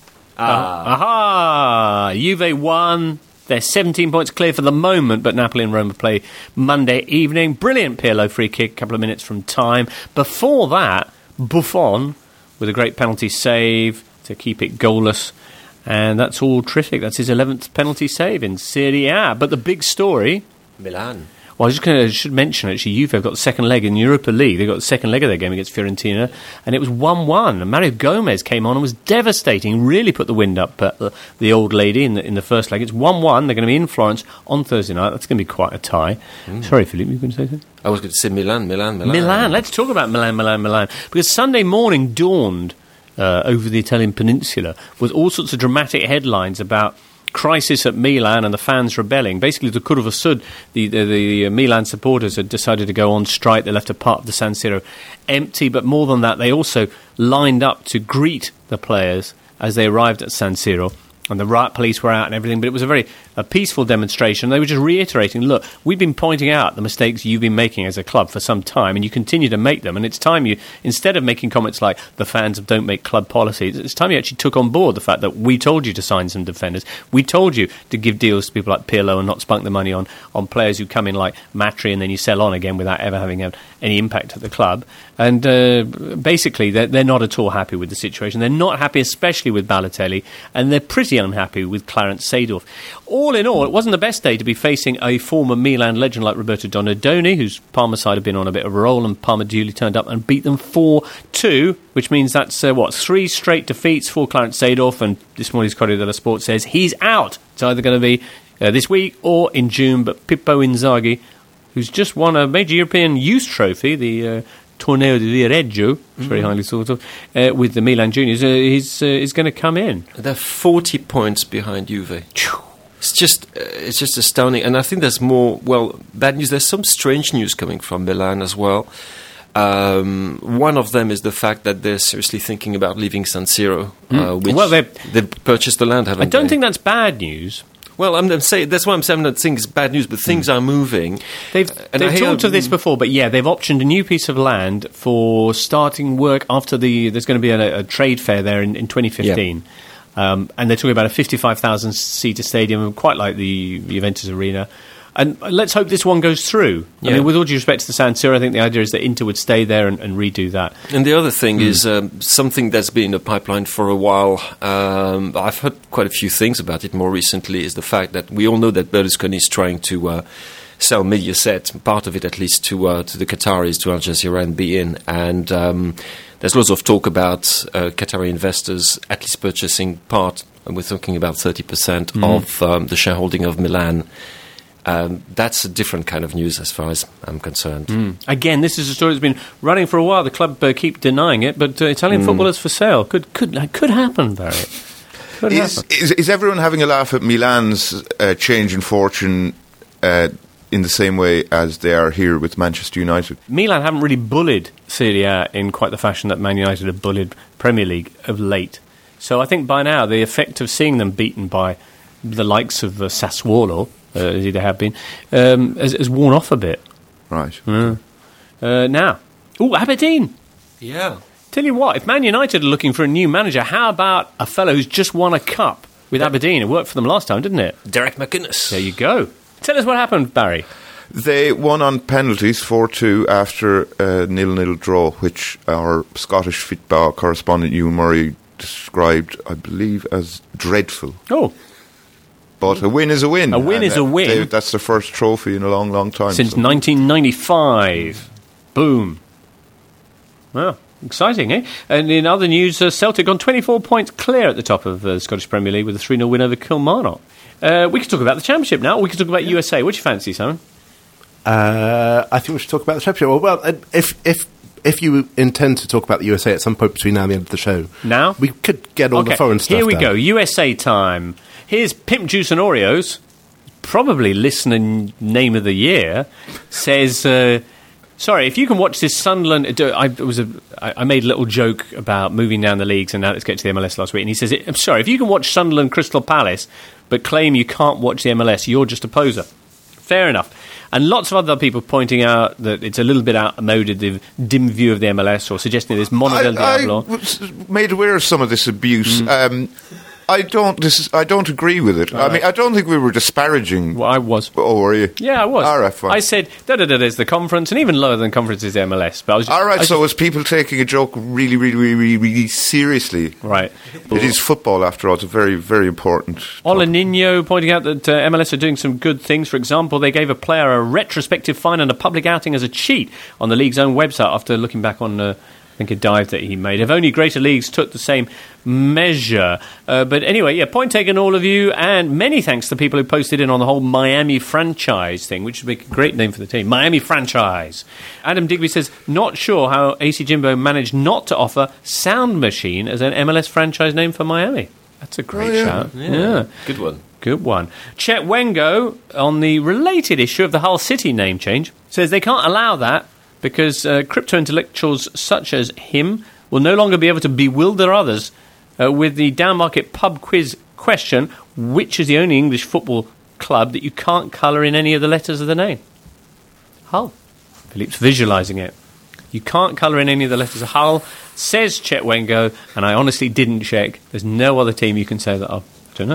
Juve won. They're 17 points clear for the moment, but Napoli and Roma play Monday evening. Brilliant Pirlo free kick, a couple of minutes from time. Before that, Buffon with a great penalty save to keep it goalless. And that's all terrific. That's his 11th penalty save in Serie A. But the big story... Milan. Well, I should mention, actually, Juve have got the second leg in the Europa League. They got the second leg of their game against Fiorentina, and it was 1-1. And Mario Gomez came on and was devastating, really put the wind up the old lady in the first leg. It's 1-1. They're going to be in Florence on Thursday night. That's going to be quite a tie. Sorry, Philippe, you were going to say something? I was going to say Milan. Let's talk about Milan. Because Sunday morning dawned over the Italian peninsula with all sorts of dramatic headlines about crisis at Milan and the fans rebelling. Basically, the Curva Sud, the Milan supporters had decided to go on strike. They left a part of the San Siro empty, but more than that, they also lined up to greet the players as they arrived at San Siro. And the riot police were out and everything, but it was a peaceful demonstration. They were just reiterating, look, we've been pointing out the mistakes you've been making as a club for some time, and you continue to make them, and it's time you, instead of making comments like the fans don't make club policies, it's time you actually took on board the fact that we told you to sign some defenders, we told you to give deals to people like Pirlo and not spunk the money on players who come in like Matri and then you sell on again without ever having any impact at the club. And basically, they're not at all happy with the situation. They're not happy, especially with Balotelli, and they're pretty unhappy with Clarence Seedorf. All in all, it wasn't the best day to be facing a former Milan legend like Roberto Donadoni, whose Parma side had been on a bit of a roll, and Parma duly turned up and beat them 4-2, which means that's, 3 straight defeats for Clarence Seedorf, and this morning's Corriere dello Sport says he's out. It's either going to be this week or in June, but Pippo Inzaghi, who's just won a major European youth trophy, the Torneo di Viareggio, very highly thought of, with the Milan Juniors, is going to come in. They're 40 points behind Juve. It's just astounding. And I think there's more, bad news. There's some strange news coming from Milan as well. One of them is the fact that they're seriously thinking about leaving San Siro, which Well, they've purchased the land, haven't I don't they? think that's bad news. Well, I'm saying that's why I'm saying that things bad news, but things are moving. They've talked of this before, but yeah, they've optioned a new piece of land for starting work after there's going to be a trade fair there in 2015. And they're talking about a 55,000-seater stadium, quite like the Juventus Arena. And let's hope this one goes through. I mean, with all due respect to the San Siro, I think the idea is that Inter would stay there and redo that. And the other thing is something that's been in the pipeline for a while. I've heard quite a few things about it more recently, is the fact that we all know that Berlusconi is trying to sell Mediaset, part of it at least, to the Qataris, to Al Jazeera and beIN. And there's lots of talk about Qatari investors at least purchasing part, and we're talking about 30% of the shareholding of Milan. That's a different kind of news as far as I'm concerned. Again, this is a story that's been running for a while. The club keep denying it, but Italian footballers for sale could happen, Barry. Could happen. Is everyone having a laugh at Milan's change in fortune in the same way as they are here with Manchester United? Milan haven't really bullied Serie A in quite the fashion that Man United have bullied Premier League of late. So I think by now the effect of seeing them beaten by the likes of Sassuolo, as they have been, has worn off a bit. Right. Now, Aberdeen. Yeah. Tell you what, if Man United are looking for a new manager, how about a fellow who's just won a cup with Aberdeen? It worked for them last time, didn't it? Derek McInnes. There you go. Tell us what happened, Barry. They won on penalties 4-2 after a 0-0 draw, which our Scottish football correspondent Ewan Murray described, I believe, as dreadful. Oh. But a win is a win. A win is a win. That's the first trophy in a long, long time. Since 1995. Boom. Well, exciting, eh? And in other news, Celtic on 24 points clear at the top of the Scottish Premier League with a 3-0 win over Kilmarnock. We could talk about the Championship now, or we could talk about USA. What do you fancy, Simon? I think we should talk about the Championship. Well, if you intend to talk about the USA at some point between now and the end of the show, now we could get all the foreign stuff. Here we down. go. USA time. Here's Pimp Juice and Oreos. Probably listener name of the year. Says, sorry, if you can watch this Sunderland. I made a little joke about moving down the leagues, and now let's get to the MLS last week. And he says, I'm sorry, if you can watch Sunderland Crystal Palace, but claim you can't watch the MLS, you're just a poser. Fair enough. And lots of other people pointing out that it's a little bit outmoded, the dim view of the MLS, or suggesting there's Mono del Diablo. I was made aware of some of this abuse. I don't agree with it. I mean, I don't think we were disparaging. Well, I was. Oh, were you? Yeah, I was. All right, fine. I said, there's the conference, and even lower than conference is the MLS. But I was just, all right, so was people taking a joke really, really, really, really seriously? Right. It is football, after all. It's a very, very important Ola Nino pointing out that MLS are doing some good things. For example, they gave a player a retrospective fine and a public outing as a cheat on the league's own website after looking back on I think a dive that he made. If only greater leagues took the same measure. But anyway, yeah, point taken, all of you, and many thanks to people who posted in on the whole Miami franchise thing, which would make a great name for the team. Miami franchise. Adam Digby says, not sure how AC Jimbo managed not to offer Sound Machine as an MLS franchise name for Miami. That's a great shout. Yeah. Good one. Good one. Chet Wengo, on the related issue of the Hull City name change, says they can't allow that because crypto-intellectuals such as him will no longer be able to bewilder others with the downmarket pub quiz question, which is the only English football club that you can't colour in any of the letters of the name? Hull. Philippe's visualising it. You can't colour in any of the letters of Hull, says Chet Wengo, and I honestly didn't check. There's no other team you can say that of. I don't know.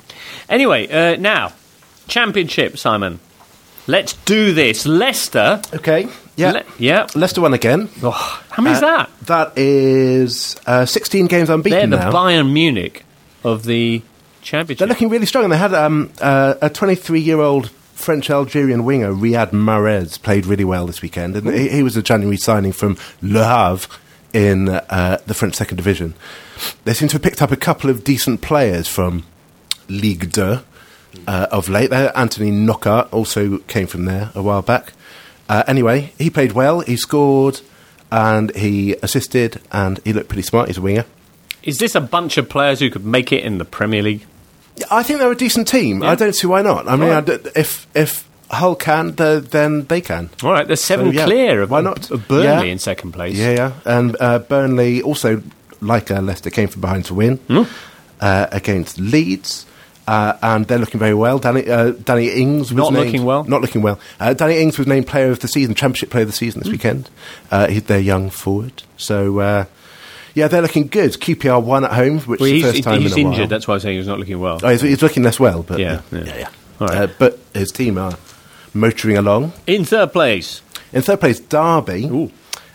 Anyway, now, Championship, Simon. Let's do this. Leicester. Okay. Yeah. Leicester won again. Oh, how many is that? That is 16 games unbeaten They're the now. Bayern Munich of the Championship. They're looking really strong. And they had a 23-year-old French-Algerian winger, Riyad Mahrez, played really well this weekend. And he was a January signing from Le Havre in the French second division. They seem to have picked up a couple of decent players from Ligue 2 of late. Anthony Knockaert also came from there a while back. Anyway, he played well, he scored, and he assisted, and he looked pretty smart. He's a winger. Is this a bunch of players who could make it in the Premier League? I think they're a decent team. Yeah. I don't see why not. I mean, if Hull can, then they can. All right, they're 7 So, yeah, clear of, why not? of Burnley Yeah. in second place. Yeah. And Burnley also, like Leicester, came from behind to win against Leeds. And they're looking very well. Danny Ings was Not named, looking well? Not looking well. Danny Ings was named Player of the Season, Championship Player of the Season this weekend. He's their young forward. So, yeah, they're looking good. QPR won at home, which is the first time he's in a while. injured, that's why I was saying he's not looking well. Oh, he's looking less well, but Yeah. All right. but his team are motoring along. In third place. In third place, Derby, Ooh.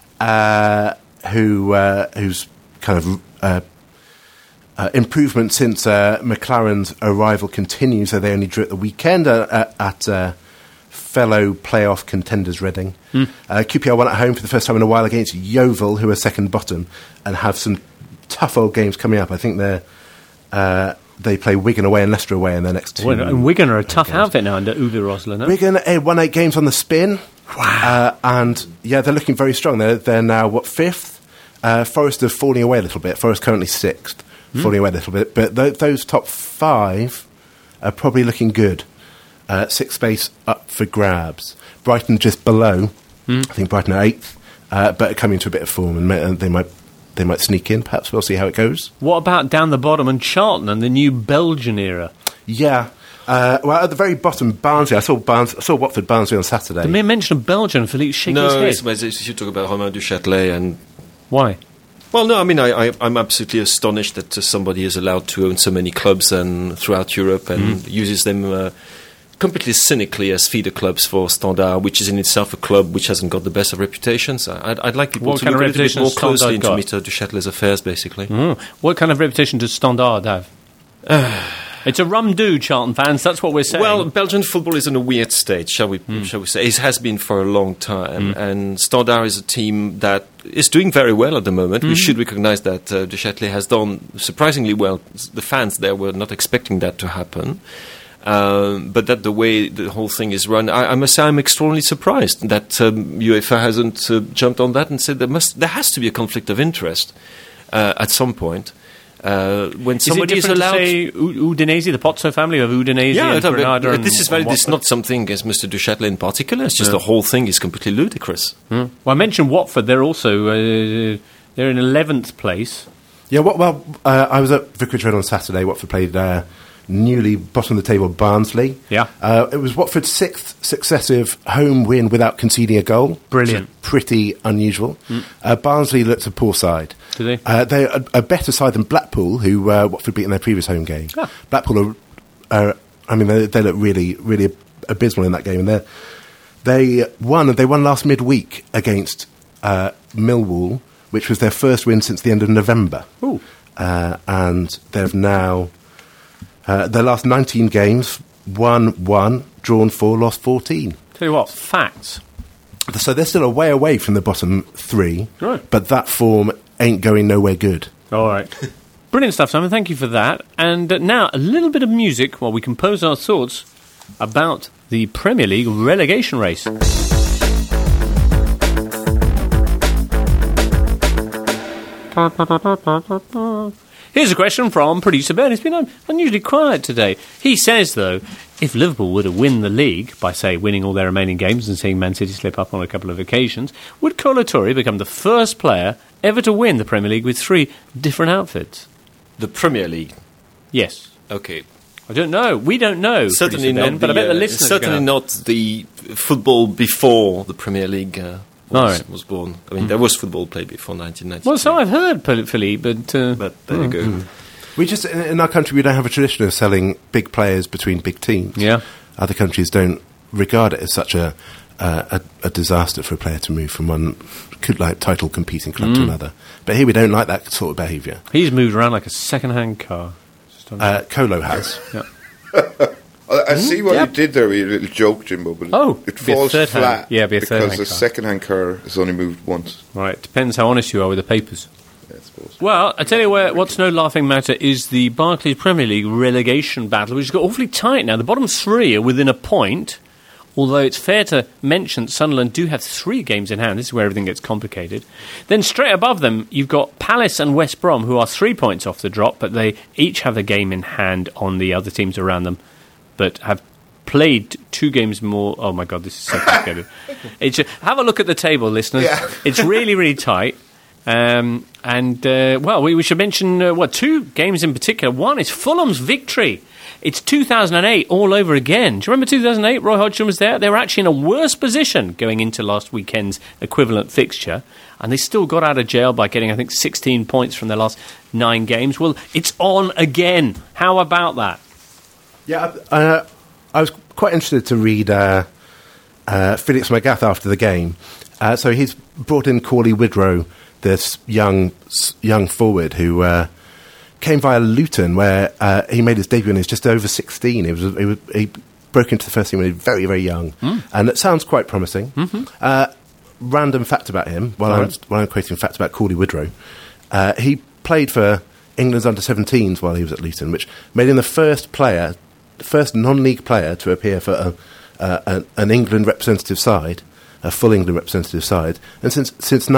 whose kind of improvement since McLaren's arrival continues. So they only drew at the weekend at fellow playoff contenders Reading. QPR won at home for the first time in a while against Yeovil, who are second bottom, and have some tough old games coming up. I think they play Wigan away and Leicester away in their next 2. And Wigan are a tough outfit now under Uwe Rosler, no? Wigan won 8 games on the spin. Wow. And, yeah, they're looking very strong. They're now, 5th? Forest are falling away a little bit. Forest currently 6th, falling away a little bit. But those top 5 are probably looking good. 6th space up for grabs. Brighton just below. I think Brighton are 8th, but are coming to a bit of form, and they might sneak in. Perhaps we'll see how it goes. What about down the bottom and Charlton and the new Belgian era? Yeah. Well, at the very bottom, Barnsley. I saw Watford Barnsley on Saturday. The mere mention of Belgian, Philippe shaking his head. You talk about Romain Duchâtelet and... Why? Well, no, I mean, I'm absolutely astonished that somebody is allowed to own so many clubs and throughout Europe and uses them completely cynically as feeder clubs for Standard, which is in itself a club which hasn't got the best of reputations. I'd like people to look a little bit more closely into Mr. Duchâtelet's affairs, basically. What kind of reputation does Standard have? It's a rum-do, Charlton fans, that's what we're saying. Well, Belgian football is in a weird state, shall we say. It has been for a long time, and Standard is a team that is doing very well at the moment. We should recognise that Duchâtelet has done surprisingly well. The fans there were not expecting that to happen. But that the way the whole thing is run, I must say I'm extraordinarily surprised that UEFA hasn't jumped on that and said there has to be a conflict of interest at some point. When somebody is allowed, to say Udinese, the Pozzo family of Udinese and Granada. This is not something against Mr. Duchâtelet in particular. It's just the whole thing is completely ludicrous. Well, I mentioned Watford. They're also they're in 11th place. Yeah, I was at Vicarage Road on Saturday. Watford played newly bottom of the table Barnsley. Yeah. It was Watford's 6th successive home win without conceding a goal. Brilliant. Pretty unusual. Barnsley looked a poor side. Do they? They're a better side than Blackpool, who Watford beat in their previous home game. Ah. Blackpool are they look really, really abysmal in that game. And they won last midweek against Millwall, which was their first win since the end of November. Ooh. And they've now... their last 19 games, won 1, drawn 4, lost 14. Tell you what, facts. So they're still a way away from the bottom 3, Right. but that form ain't going nowhere good. All right. Brilliant stuff, Simon. Thank you for that. And now a little bit of music while we compose our thoughts about the Premier League relegation race. Here's a question from producer Ben. He's been unusually quiet today. He says, though, if Liverpool were to win the league by, say, winning all their remaining games and seeing Man City slip up on a couple of occasions, would Kolo Touré become the first player ever to win the Premier League with 3 different outfits? The Premier League? Yes. Okay. I don't know. We don't know. Certainly Ben, not. but I bet the listeners certainly not the football before the Premier League was born. I mean, there was football played before 1990. Well, so I've heard, Philippe, but... But there you go. We just, in our country, we don't have a tradition of selling big players between big teams. Yeah. Other countries don't regard it as such a disaster for a player to move from one title competing club to another. But here we don't like that sort of behaviour. He's moved around like a second-hand car. Colo has. Yeah. I see what you did there with your little joke, Jimbo, but it falls flat because a second-hand car is only moved once. Right, depends how honest you are with the papers. Yeah, I suppose. Well, I tell you what's no laughing matter is the Barclays Premier League relegation battle, which has got awfully tight now. The bottom 3 are within a point, although it's fair to mention that Sunderland do have 3 games in hand. This is where everything gets complicated. Then straight above them, you've got Palace and West Brom, who are 3 points off the drop, but they each have a game in hand on the other teams around them, but have played 2 games more. Oh my God, this is so complicated. Have a look at the table, listeners. Yeah. It's really, really tight. We should mention 2 games in particular. One is Fulham's victory. It's 2008 all over again. Do you remember 2008? Roy Hodgson was there. They were actually in a worse position going into last weekend's equivalent fixture, and they still got out of jail by getting, I think, 16 points from their last 9 games. Well, it's on again. How about that? Yeah, I was quite interested to read Felix Magath after the game. So he's brought in Cauley Widrow, this young forward who came via Luton, where he made his debut when he was just over 16. He broke into the first team when he was very, very young, and it sounds quite promising. Mm-hmm. Random fact about him, while I'm quoting fact about Cauley Widrow, he played for England's under-17s while he was at Luton, which made him the first non-league player to appear for an England representative side, a full England representative side, and since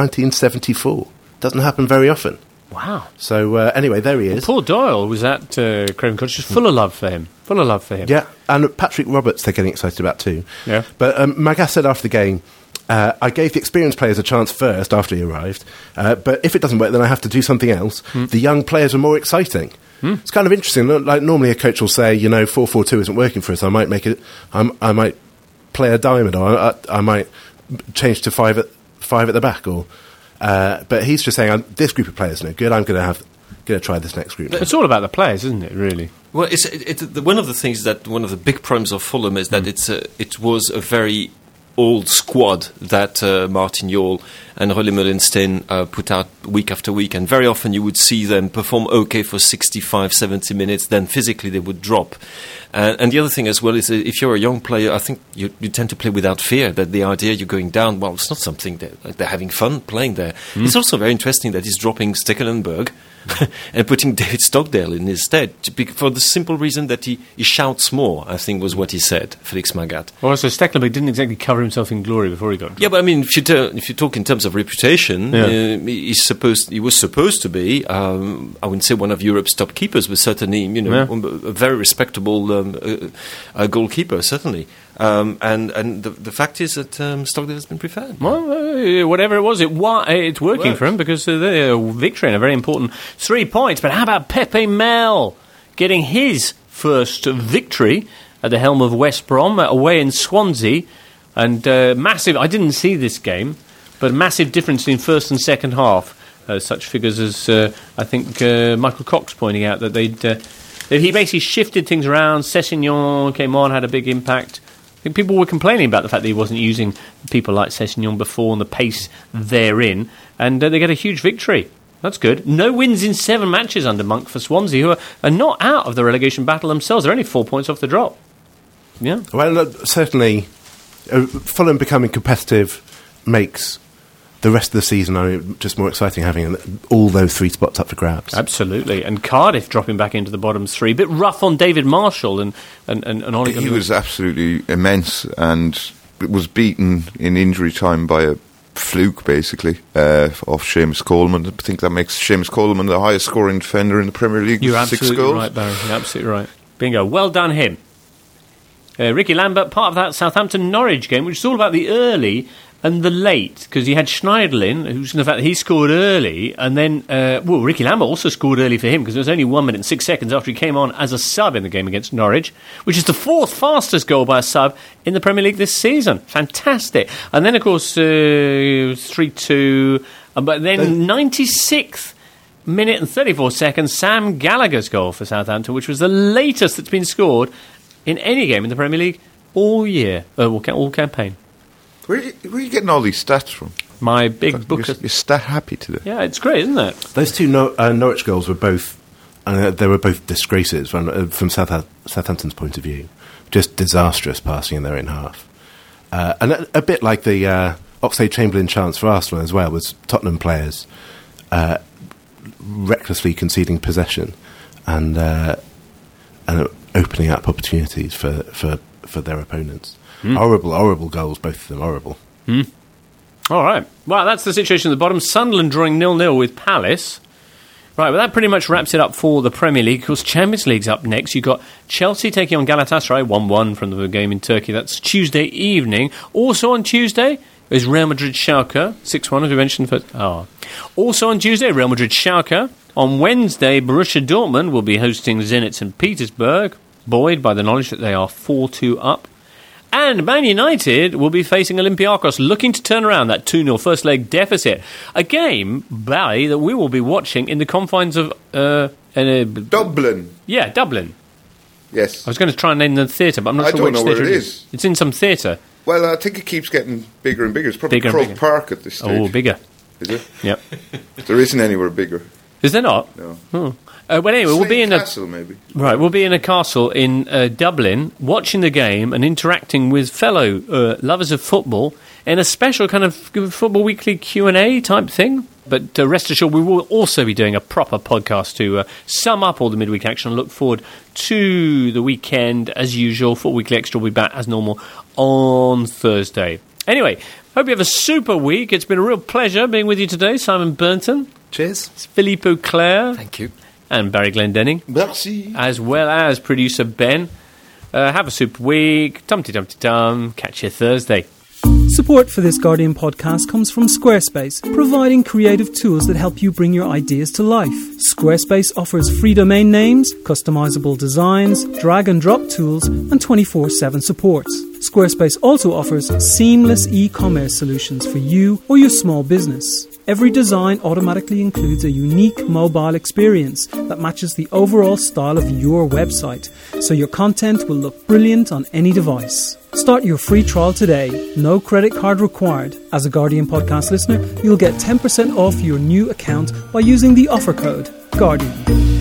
1974. Doesn't happen very often. Wow. So anyway, there he is. Well, Paul Doyle was at Craven Cottage, just full of love for him. Yeah, and Patrick Roberts they're getting excited about too. Yeah. But Magath said after the game, I gave the experienced players a chance first after he arrived, but if it doesn't work, then I have to do something else. The young players are more exciting. It's kind of interesting. Like normally a coach will say, 4-4-2 isn't working for us. I might make it. I might play a diamond, or I might change to 5 at the back, or. But he's just saying, this group of players are no good. I'm going to try this next group. It's all about the players, isn't it? Really. Well, one of the things that one of the big problems of Fulham is that it was a very old squad that Martin Jol and Rolle Meulenstein put out week after week, and very often you would see them perform okay for 65, 70 minutes, then physically they would drop. And the other thing as well is if you're a young player, I think you tend to play without fear, that the idea you're going down, well, it's not something that they're having fun playing there. It's also very interesting that he's dropping Stekelenburg and putting David Stockdale in his stead, for the simple reason that he shouts more, I think was what he said, Felix Magath. Well, so Stekelenburg didn't exactly cover himself in glory before he got dropped. Yeah, but I mean, if you talk in terms of reputation, he was supposed to be, I wouldn't say one of Europe's top keepers, but certainly, a very respectable goalkeeper, certainly. And the fact is that Stockdale has been preferred. Well, whatever it was, it's working for him, because they're a victory and a very important 3 points. But how about Pepe Mel getting his first victory at the helm of West Brom away in Swansea? And massive, I didn't see this game, but massive difference in first and second half. Such figures as, I think, Michael Cox pointing out that he basically shifted things around. Sessegnon came on, had a big impact. I think people were complaining about the fact that he wasn't using people like Sessegnon before and the pace therein, and they get a huge victory. That's good. No wins in 7 matches under Monk for Swansea, who are not out of the relegation battle themselves. They're only 4 points off the drop. Yeah. Well, certainly, Fulham becoming competitive makes the rest of the season just more exciting, having all those 3 spots up for grabs. Absolutely. And Cardiff dropping back into the bottom 3. A bit rough on David Marshall and Ollie. He was absolutely immense and was beaten in injury time by a fluke, basically, off Seamus Coleman. I think that makes Seamus Coleman the highest scoring defender in the Premier League. You're with 6 absolutely goals. right, Barry. You're absolutely right. Bingo. Well done, him. Ricky Lambert, part of that Southampton-Norwich game, which is all about the early and the late, because he had Schneiderlin, who's in the fact that he scored early, and then, Ricky Lambert also scored early for him, because it was only 1 minute and 6 seconds after he came on as a sub in the game against Norwich, which is the 4th fastest goal by a sub in the Premier League this season. Fantastic. And then, of course, 3-2, but then 96th minute and 34 seconds, Sam Gallagher's goal for Southampton, which was the latest that's been scored in any game in the Premier League all year, all campaign. Where are you getting all these stats from? My big book. You're stat happy today. Yeah, it's great, isn't it? Those 2 Norwich goals were both, they were both disgraces from Southampton's point of view. Just disastrous passing in their own half. And a bit like the Oxlade-Chamberlain chance for Arsenal as well, was Tottenham players recklessly conceding possession and opening up opportunities for their opponents. Horrible goals, both of them, horrible. All right. Well, that's the situation at the bottom. Sunderland drawing 0-0 with Palace. Right, well, that pretty much wraps it up for the Premier League. Of course, Champions League's up next. You've got Chelsea taking on Galatasaray, 1-1 from the game in Turkey. That's Tuesday evening. Also on Tuesday is Real Madrid Schalke, 6-1, as we mentioned first. Also on Tuesday, Real Madrid Schalke. On Wednesday, Borussia Dortmund will be hosting Zenit St. Petersburg, buoyed by the knowledge that they are 4-2 up. And Man United will be facing Olympiacos, looking to turn around that 2-0 first leg deficit. A game, Barry, that we will be watching in the confines of... Dublin. Yeah, Dublin. Yes. I was going to try and name the theatre, but I'm not sure which theatre I don't know where it is. It's in some theatre. Well, I think it keeps getting bigger and bigger. It's probably Croke Park at this stage. Oh, bigger. Is it? Yep. There isn't anywhere bigger. Is there not? No. Oh. Well, anyway, we'll be in castle, maybe. Right, we'll be in a castle in Dublin, watching the game and interacting with fellow lovers of football in a special kind of Football Weekly Q&A type thing. But rest assured, we will also be doing a proper podcast to sum up all the midweek action and look forward to the weekend as usual. Football Weekly Extra will be back as normal on Thursday. Anyway, hope you have a super week. It's been a real pleasure being with you today, Simon Burnton. Cheers. It's Philippe Auclair. Thank you. And Barry Glendenning. Merci. As well as producer Ben. Have a super week. Tum-ti-tum-ti-tum. Catch you Thursday. Support for this Guardian podcast comes from Squarespace, providing creative tools that help you bring your ideas to life. Squarespace offers free domain names, customizable designs, drag and drop tools, and 24/7 support. Squarespace also offers seamless e-commerce solutions for you or your small business. Every design automatically includes a unique mobile experience that matches the overall style of your website, so your content will look brilliant on any device. Start your free trial today. No credit card required. As a Guardian podcast listener, you'll get 10% off your new account by using the offer code GUARDIAN.